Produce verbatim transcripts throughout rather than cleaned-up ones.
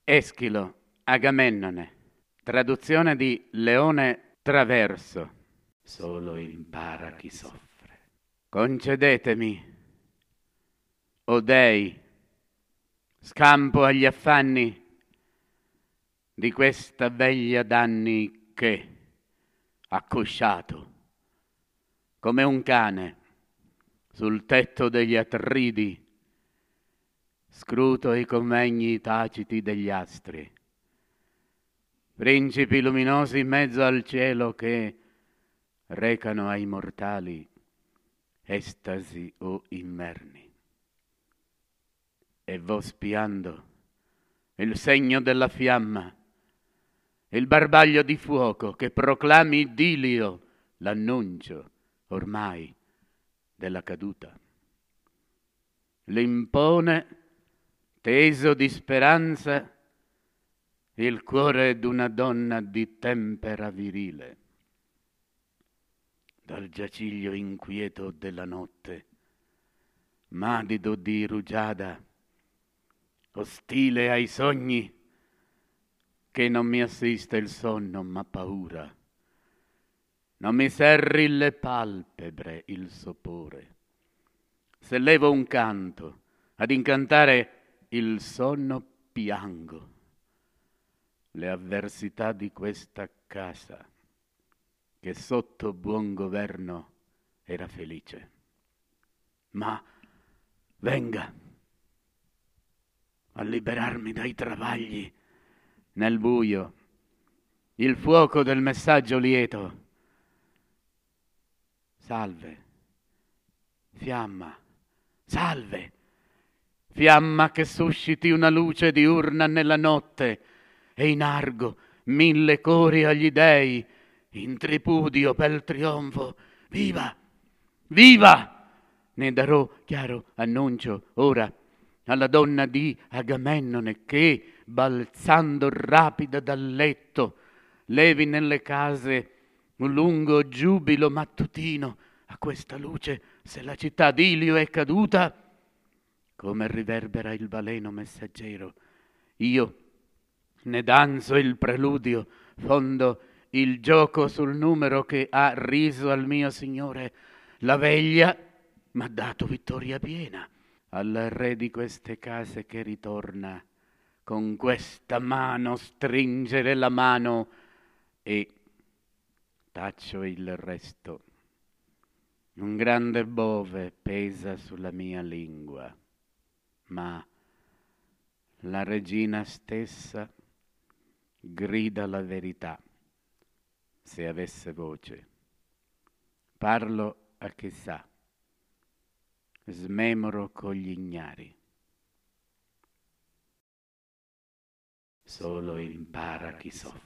Eschilo, Agamennone, traduzione di Leone Traverso. Solo impara chi soffre. Concedetemi, o dei, scampo agli affanni di questa veglia d'anni che, accosciato come un cane sul tetto degli Atridi, scruto i convegni taciti degli astri, principi luminosi in mezzo al cielo che recano ai mortali estasi o inverni. E vo spiando il segno della fiamma, il barbaglio di fuoco che proclami Dilio l'annuncio ormai della caduta. L'impone teso di speranza il cuore d'una donna di tempera virile. Dal giaciglio inquieto della notte, madido di rugiada, ostile ai sogni, che non mi assiste il sonno ma paura, non mi serri le palpebre il sopore. Se levo un canto ad incantare il sonno piango, le avversità di questa casa che sotto buon governo era felice. Ma venga a liberarmi dai travagli nel buio il fuoco del messaggio lieto. Salve, fiamma, salve, fiamma che susciti una luce diurna nella notte e in argo mille cori agli dei, in tripudio pel trionfo. Viva, viva! Ne darò chiaro annuncio ora alla donna di Agamennone che, balzando rapida dal letto, levi nelle case un lungo giubilo mattutino a questa luce. Se la città d'Ilio è caduta, come riverbera il baleno messaggero, io ne danzo il preludio, fondo il gioco sul numero che ha riso al mio Signore. La veglia m'ha dato vittoria piena al re di queste case che ritorna con questa mano stringere la mano, e taccio il resto. Un grande bove pesa sulla mia lingua, ma la regina stessa grida la verità, se avesse voce. Parlo a chi sa, smemoro con gli ignari. Solo impara chi soffre.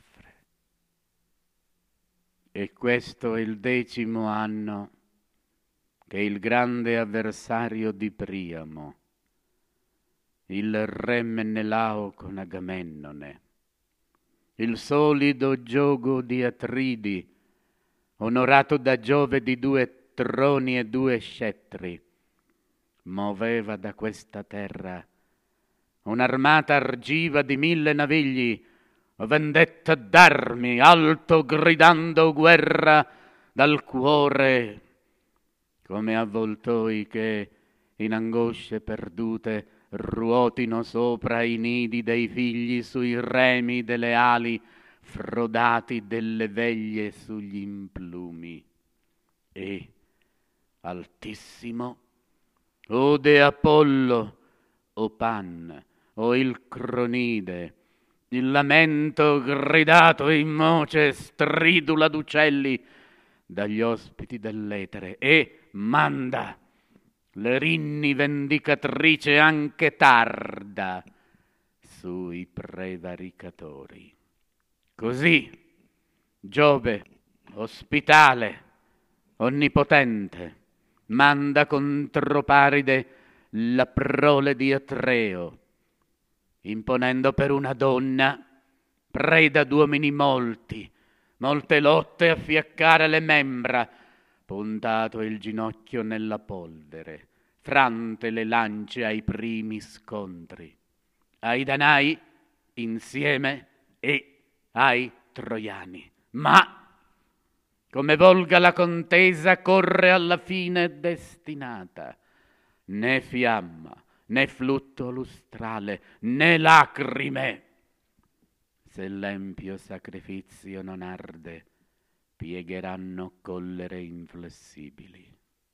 E questo è il decimo anno che il grande avversario di Priamo, il re Menelao con Agamennone, il solido giogo di Atridi, onorato da Giove di due troni e due scettri, muoveva da questa terra un'armata argiva di mille navigli, vendetta d'armi, alto gridando guerra dal cuore, come avvoltoi che in angosce perdute ruotino sopra i nidi dei figli sui remi delle ali, frodati delle veglie sugli implumi. E altissimo, ode Apollo, o Pan, o il Cronide, il lamento gridato in voce stridula d'uccelli dagli ospiti dell'etere, e manda l'Erinni vendicatrice anche tarda sui prevaricatori. Così Giove, ospitale, onnipotente, manda contro Paride la prole di Atreo, imponendo per una donna, preda d'uomini molti, molte lotte a fiaccare le membra, puntato il ginocchio nella polvere, frante le lance ai primi scontri. Ai Danai insieme e ai troiani. Ma, come volga la contesa, corre alla fine destinata. Né fiamma, né flutto lustrale, né lacrime. Se l'empio sacrificio non arde, piegheranno collere inflessibili.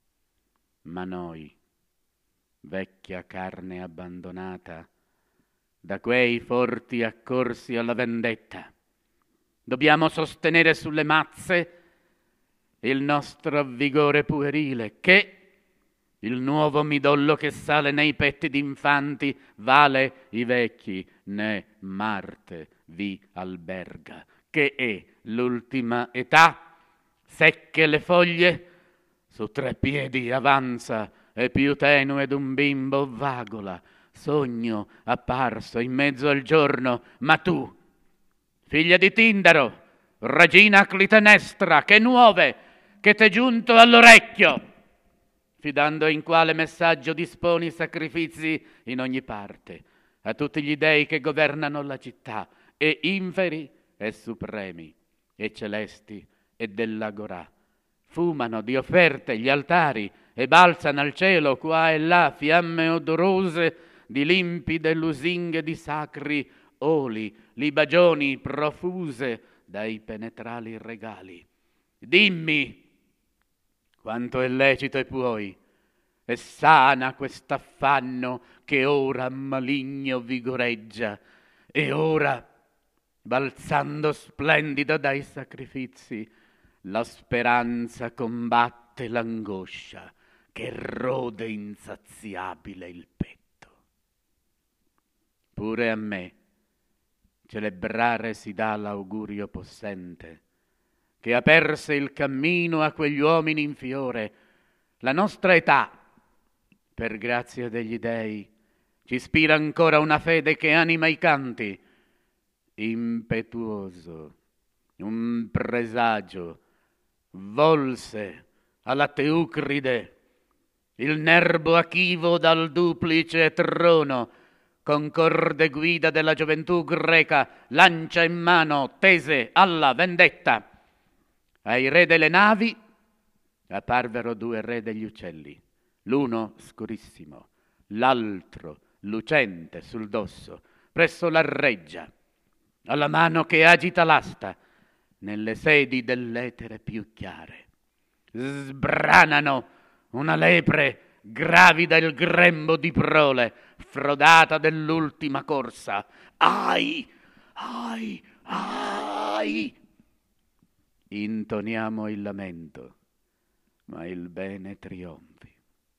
Ma noi, vecchia carne abbandonata, da quei forti accorsi alla vendetta, dobbiamo sostenere sulle mazze il nostro vigore puerile, che il nuovo midollo che sale nei petti d'infanti vale i vecchi, né Marte vi alberga, che è l'ultima età, secche le foglie, su tre piedi avanza e più tenue d'un bimbo vagola, sogno apparso in mezzo al giorno, ma tu, figlia di Tindaro, regina Clitenestra, che nuove, che t'è giunto all'orecchio, fidando in quale messaggio disponi sacrifici in ogni parte, a tutti gli dei che governano la città, e inferi e supremi, e celesti e dell'agorà. Fumano di offerte gli altari e balzano al cielo qua e là fiamme odorose di limpide lusinghe di sacri oli, libagioni profuse dai penetrali regali. Dimmi quanto è lecito e puoi, e sana quest'affanno che ora maligno vigoreggia, e ora, balzando splendida dai sacrifici, la speranza combatte l'angoscia che rode insaziabile il petto. Pure a me celebrare si dà l'augurio possente, che aperse il cammino a quegli uomini in fiore. La nostra età, per grazia degli dei, ci ispira ancora una fede che anima i canti. Impetuoso, un presagio volse alla Teucride il nervo achivo dal duplice trono, con corde guida della gioventù greca, lancia in mano, tese alla vendetta. Ai re delle navi apparvero due re degli uccelli, l'uno scurissimo, l'altro lucente sul dosso, presso la reggia, alla mano che agita l'asta, nelle sedi dell'etere più chiare. Sbranano una lepre gravida il grembo di prole, frodata dell'ultima corsa. Ai, ai, ai! Intoniamo il lamento, ma il bene trionfi.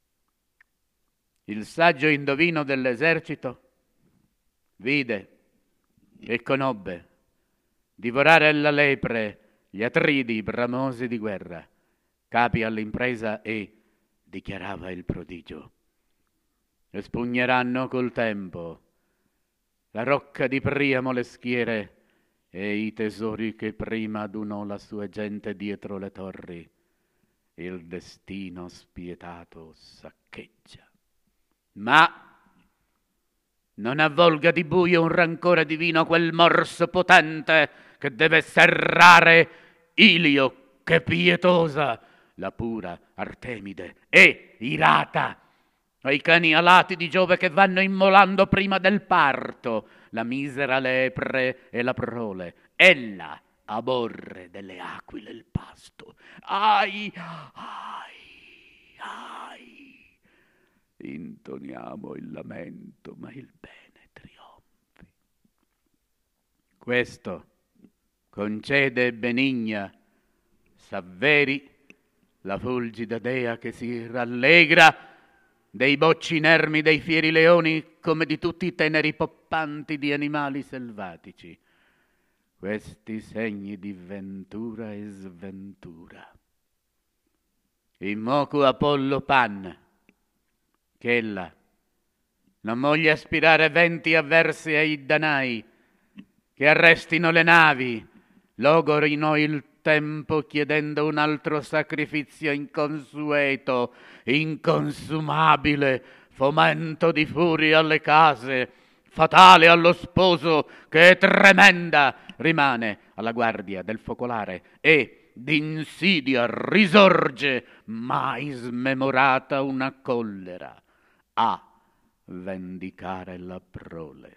Il saggio indovino dell'esercito vide e conobbe divorare la lepre gli Atridi bramosi di guerra, capi all'impresa, e dichiarava il prodigio: espugneranno col tempo la rocca di Priamo le schiere e i tesori che prima adunò la sua gente dietro le torri. Il destino spietato saccheggia. Ma non avvolga di buio un rancore divino quel morso potente che deve serrare Ilio, che pietosa, la pura Artemide, e irata ai cani alati di Giove che vanno immolando prima del parto la misera lepre e la prole. Ella aborre delle aquile il pasto. Ai, ai, ai. Intoniamo il lamento, ma il bene trionfi. Questo concede benigna, s'avveri la fulgida dea che si rallegra dei bocci inermi dei fieri leoni come di tutti i teneri poppanti di animali selvatici. Questi segni di ventura e sventura. Immocu Apollo Pan, che ella non voglia aspirare venti avversi ai Danai, che arrestino le navi, logorino il tempo chiedendo un altro sacrificio inconsueto, inconsumabile, fomento di furia alle case, fatale allo sposo che tremenda rimane alla guardia del focolare e d'insidia risorge mai smemorata una collera a vendicare la prole.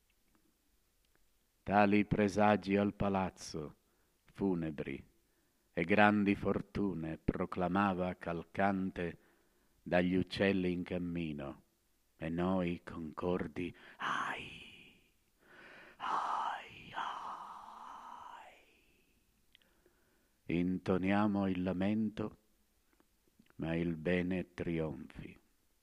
Tali presagi al palazzo funebri e grandi fortune proclamava calcante dagli uccelli in cammino, e noi concordi ai, ai, ai, intoniamo il lamento, ma il bene trionfi.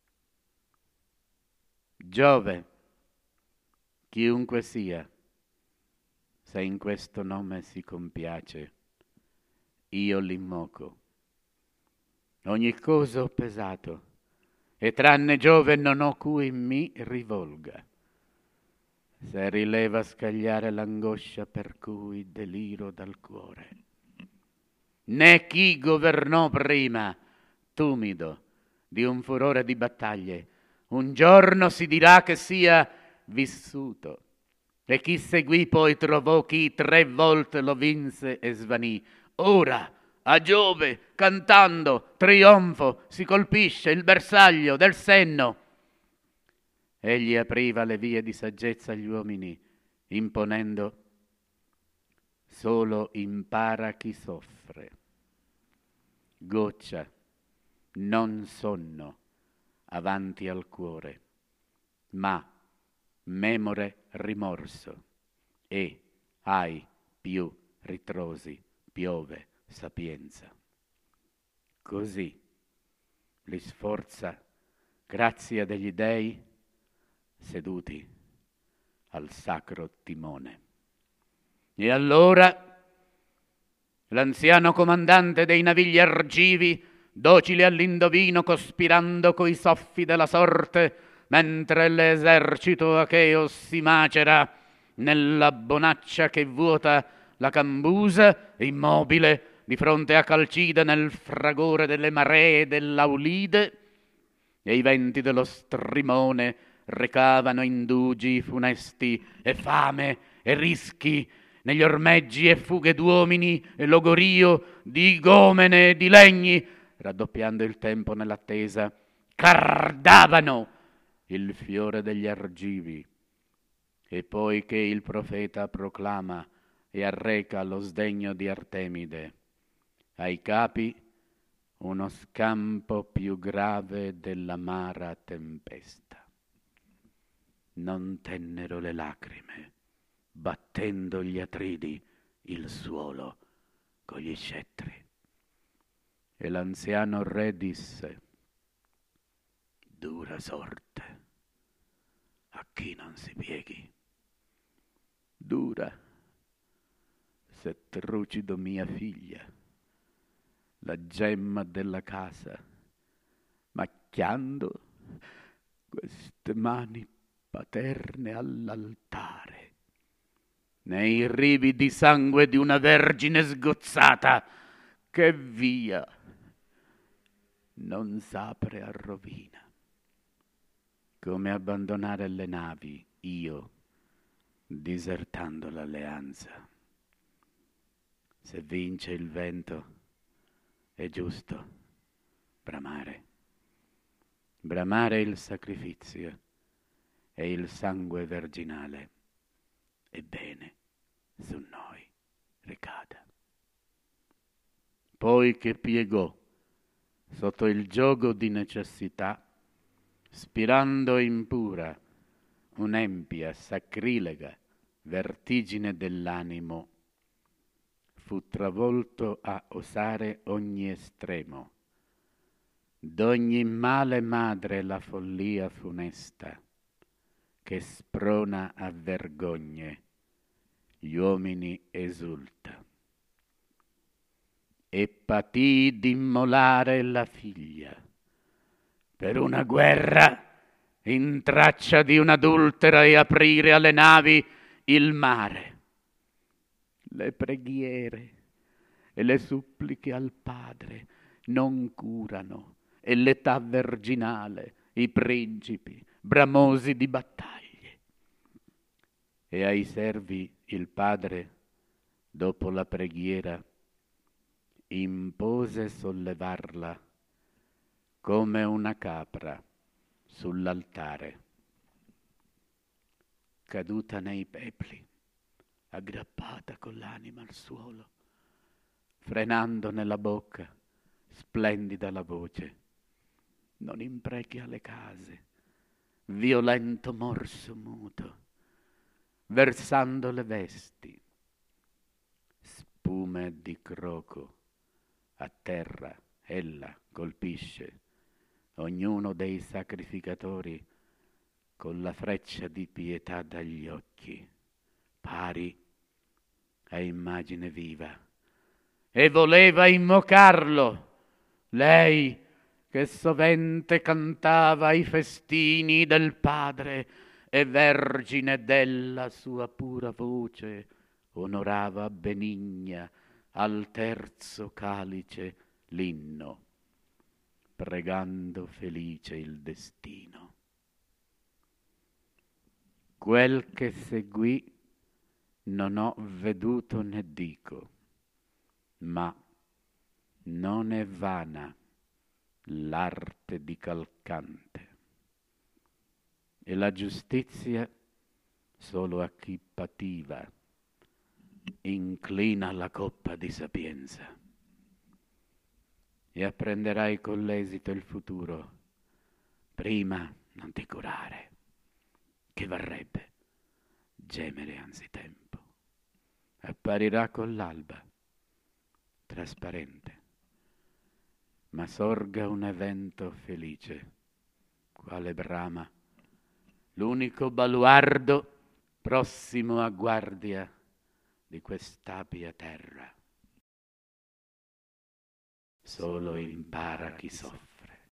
Giove, chiunque sia, se in questo nome si compiace, io l'immoco. Ogni cosa ho pesato, e tranne Giove non ho cui mi rivolga. Se rileva scagliare l'angoscia per cui deliro dal cuore. Né chi governò prima, tumido, di un furore di battaglie, un giorno si dirà che sia vissuto, e chi seguì poi trovò chi tre volte lo vinse e svanì. Ora, a Giove, cantando, trionfo, si colpisce il bersaglio del senno. Egli apriva le vie di saggezza agli uomini, imponendo: solo impara chi soffre. Goccia, non sonno, avanti al cuore, ma memore rimorso, e ai più ritrosi piove sapienza. Così li sforza grazia degli dei seduti al sacro timone. E allora l'anziano comandante dei navigli argivi, docile all'indovino, cospirando coi soffi della sorte, mentre l'esercito acheo si macera nella bonaccia che vuota la cambusa, immobile di fronte a Calcide nel fragore delle maree dell'Aulide, e i venti dello strimone recavano indugi funesti e fame e rischi negli ormeggi e fughe d'uomini e logorio di gomene e di legni, raddoppiando il tempo nell'attesa, cardavano il fiore degli argivi. E poi che il profeta proclama e arreca lo sdegno di Artemide, ai capi uno scampo più grave dell'amara tempesta. Non tennero le lacrime, battendo gli Atridi il suolo con gli scettri. E l'anziano re disse: dura sorte a chi non si pieghi. Dura se trucido mia figlia, la gemma della casa, macchiando queste mani paterne all'altare, nei rivi di sangue di una vergine sgozzata che via non s'apre a rovina. Come abbandonare le navi io, disertando l'alleanza. Se vince il vento è giusto bramare, bramare il sacrificio e il sangue virginale, ebbene su noi ricada. Poi che piegò sotto il giogo di necessità, spirando impura un'empia sacrilega vertigine dell'animo, fu travolto a osare ogni estremo, d'ogni male madre la follia funesta, che sprona a vergogne gli uomini esulta. E patì d'immolare la figlia per una guerra in traccia di un'adultera e aprire alle navi il mare. Le preghiere e le suppliche al Padre non curano, e l'età virginale, i principi, bramosi di battaglie. e ai servi il padre, dopo la preghiera, impose sollevarla come una capra sull'altare, caduta nei pepli, aggrappata con l'anima al suolo, frenando nella bocca, splendida la voce, non imprecchia le case, violento morso muto, versando le vesti, spume di croco, a terra ella colpisce ognuno dei sacrificatori con la freccia di pietà dagli occhi, pari a immagine viva, e voleva invocarlo, lei che sovente cantava i festini del padre e vergine della sua pura voce onorava benigna al terzo calice l'inno, pregando felice il destino. Quel che seguì non ho veduto né dico, ma non è vana l'arte di Calcante, e la giustizia solo a chi pativa inclina la coppa di sapienza, e apprenderai con l'esito il futuro. Prima non ti curare, che varrebbe gemere anzitempo. Apparirà con l'alba, trasparente, ma sorga un evento felice, quale brama l'unico baluardo prossimo a guardia di quest'apia terra. Solo impara chi soffre